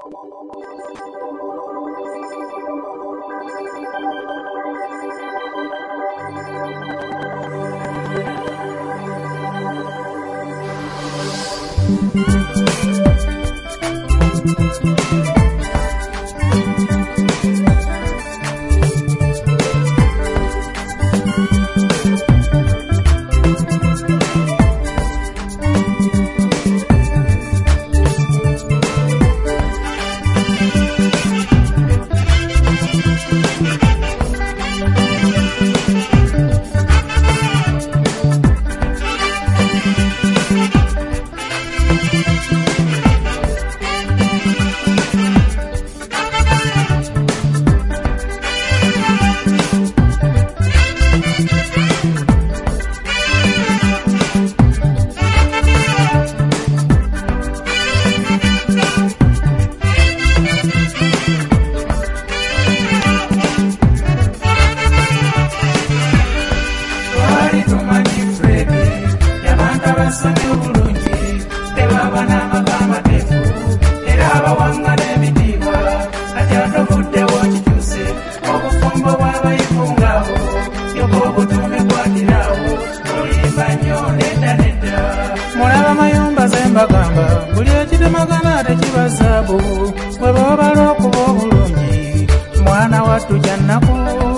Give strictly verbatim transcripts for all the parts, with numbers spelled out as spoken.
Mulaba mayumba zembagamba buli ekitemagana tekibazaabu bwe boobala okuba obulungi mwana wattu jannaku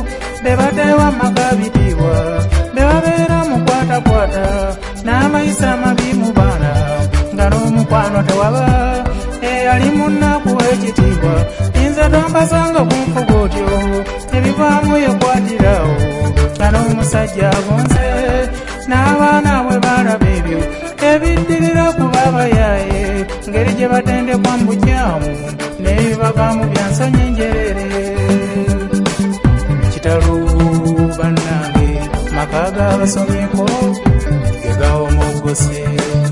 be bateewa amaka bitiibwa be babeera mukwatakwata n'amayisa amabi mu baana nga n'omukwano tewaba eyali munnaku ekitiibwa nze tompasanga ku nfuga otyo ebivaamu yekwatirawo nga n'omusajja agonze n'abaana bwe balaba ebyo ebiddirira ku babayaaye ngeri gye batendekwa mu bujjaamu n'ebibavaamu bya nsonyi njerere kitalo bannange maka g'abasomyeko ge gawomogose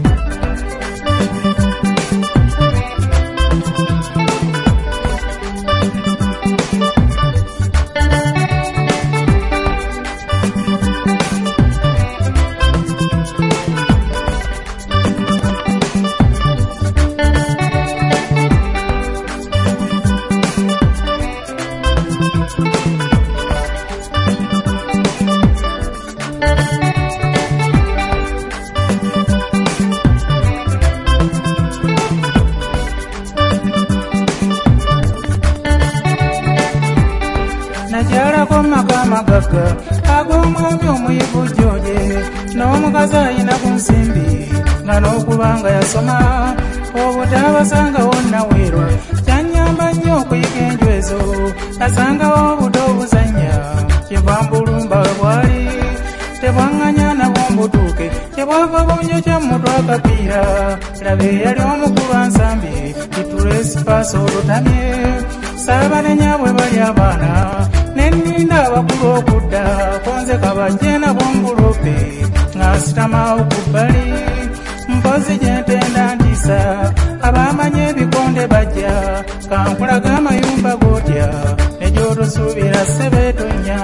nakyalako maka amagagga ag'omwami omuyivu jjoje n'omukazi ayina ku nsimbi nga n'okubanga yasoma obutabasangawo naweerwa kyanyamba nnyo okuyiga enju ezo nasangawo obuto obuzannya kyebwambulumba we bwali tebwaŋŋanya nabwo mbutuuke kyebwava bunyo kyamutw akapiira laba eyali omukulu ansambi itulesipaaso olutamye saabanenya bwe bali abaana nenninda abakulu okudda konze kabajje nabo mbulope ng'asitama okubbali mpozi gye ntenda ntisa abamanya ebikonde bajja kankulaga amayumba g'otya negyotosuubira ssebetonya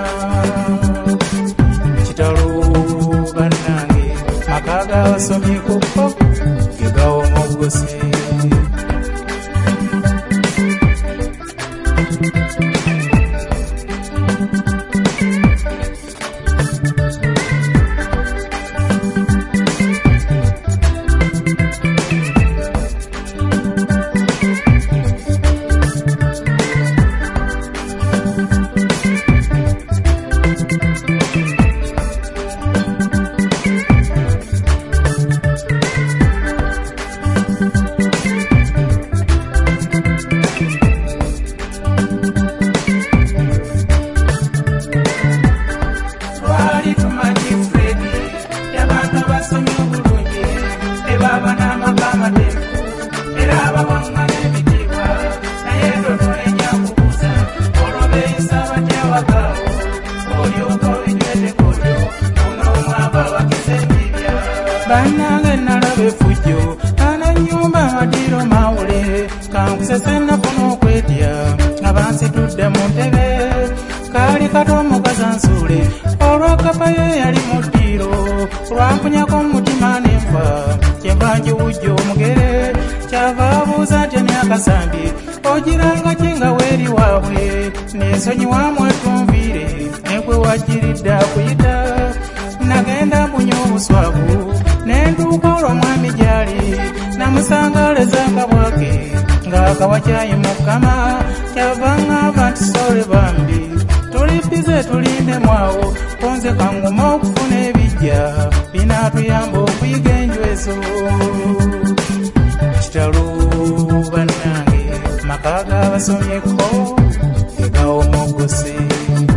kitalo bannange maka g'abasomyekokko ge gawomogose bannange nalaba effujjo ana nnyumba amadiro mawule kankusesena kuno okwetya nga bansitudde mu ntebe kaali kato omukazi ansuule olwakapayo yali mu ddiiro lwampunyako mu mutima n'enfa kyenva njiwujja omugere kyava abuuza nti emyaka kasambi ogiranga kinga weri waabwe n'ensonyi wamwetumvire negwe wagiridde akuyita nagenda mbunya obuswavu nenduuka olw'omwami gyali namusangaleza akabwake ng'akawacyayi mukama kyava ng'ava nti sole bambi tulipize tulindemwawo konze kanguma okufuna ebijja binaatuyamba okuyiga enjwezo kitalo bannange maka g'abasomyeko egawomogose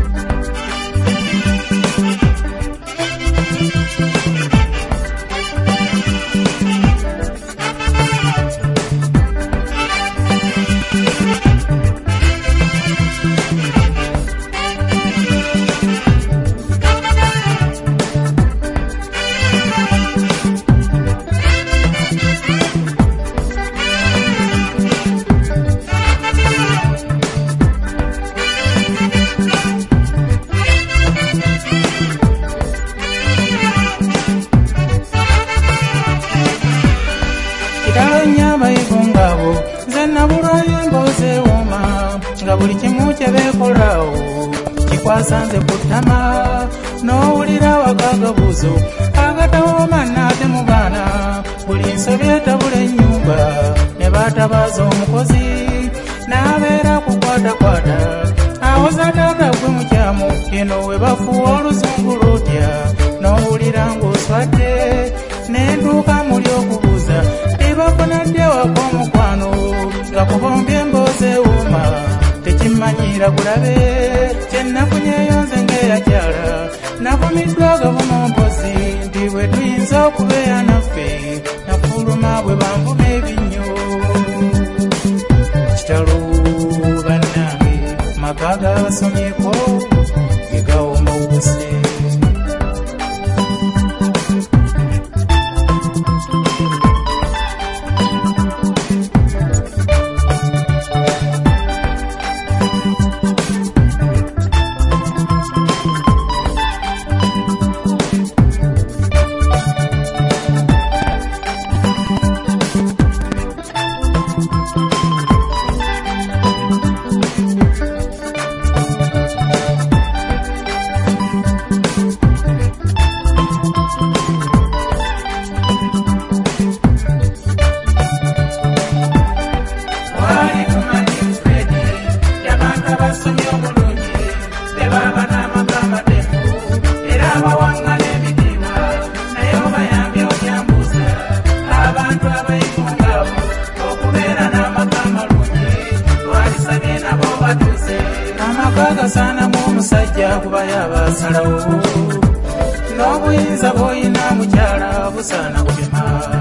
nga buli kimu kyebeekolawo kikwasanze ku ttama n'owulira wakagabuzo agatawooma nnaate mu baana buli nsobi etabula ennyumba ne baatabaza omukozi n'abeera kukwatakwata awoza taata gwe mukyamu eno we bafuwa oluzungu lutya n'owulira ng'oswadde n'entuuka muli okubuuza ebafuna dde waka omukwano nga kubombye emboozi ewuuma tekimanyira kulabe kyennafunyeyo nze ng'eyakyala nafumiddwa gavuma mpozi nti bwe tuyinza okubeera naffe nafuluma bwe banvuma ebinnyo kitalo bannange maka g'abasomyeko gegawoma obuse sana mumusajja kuba yabasalawo n'obuyinza bw'olina mukyala busaana kupima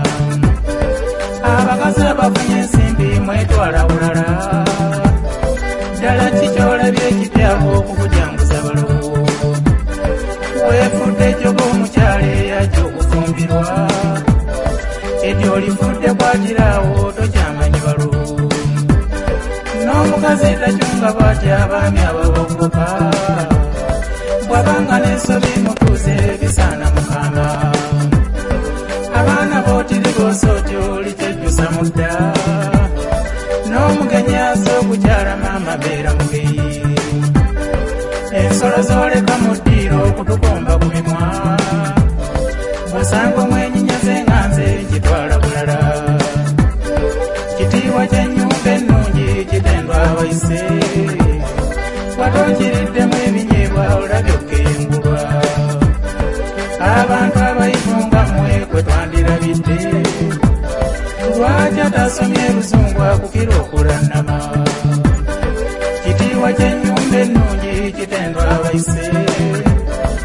abakazi abafunye ensimbi mwetwala bulala ddala kikyolabye ekipyavu okukujanguza balo weefudde joga omukyala eyajja okufumbirwa ebyo olifudde kwatiraawo tokyamanyi balo n'omukazi takyunga bw'atya abaami ababogoka bw'abanga n'ensobi mutuuze bisaana mukama abaana bootiri b'osootyo likyejjusa mudda n'omugenyi aza okukyala maama beera mugeyi ensolo zooleka mu ddiiro okutukomba ku mimwa bw'osanga omwenyinyaze nga nze nkitwala bulala kitiibwa ky'ennyumba ennungi kitendwa abayise watokiriddemu ebinyeebwa olabye okengulwa abantu abayivu nga mmwe kwe twandirabidde lwaki atasomye luzungu akukira okulannama kitiibwa ky'ennyumba ennungi kitendwa abayise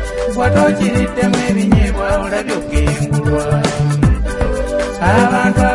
watokiriddemu ebinyeebwa olabye okengulwa abantu